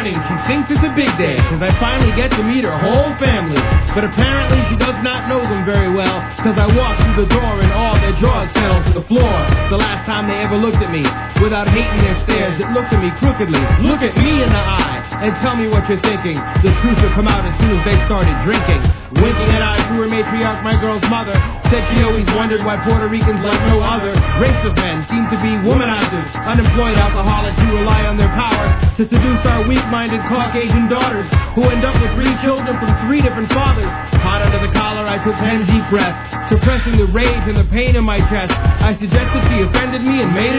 wedding. She thinks it's a big day, cause I finally get to meet her whole family. But apparently she does not know them very well, cause I walked through the door and all their jaws fell to the floor. The last time they ever looked at me, without hating their stares, it looked at me crookedly. Look at me in the eye, and tell me what you're thinking. The truth will come out as soon as they started drinking. Winking at eyes through her matriarch, my girl's mother, said she always wondered why Puerto Ricans like no other race of men seem to be womanizers, unemployed alcoholics who rely on their power to seduce our weak-minded Caucasian daughters, who end up with 3 children from 3 different fathers. Hot under the collar, I took 10 deep breaths, suppressing the rage and the pain in my chest. I suggested she offended me and made it